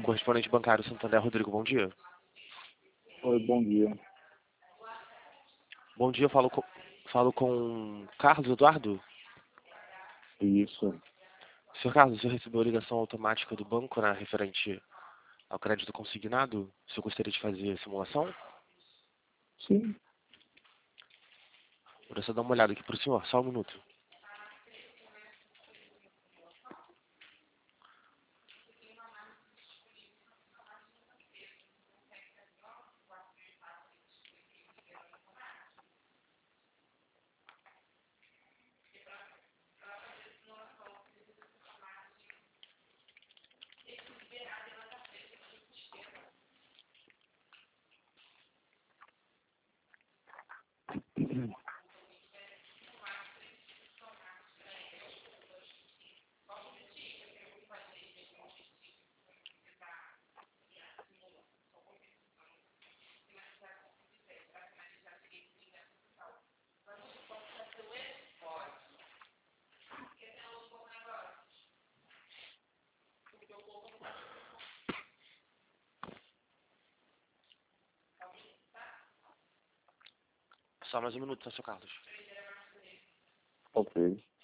Correspondente bancário Santander, Rodrigo, bom dia. Oi, bom dia. Bom dia, falo com Carlos Eduardo. Isso. Senhor Carlos, o senhor recebeu a ligação automática do banco, né, referente ao crédito consignado? O senhor gostaria de fazer a simulação? Sim. Vou só dar uma olhada aqui para o senhor, só um minuto. Só mais um minuto, tá, senhor Carlos? Ok.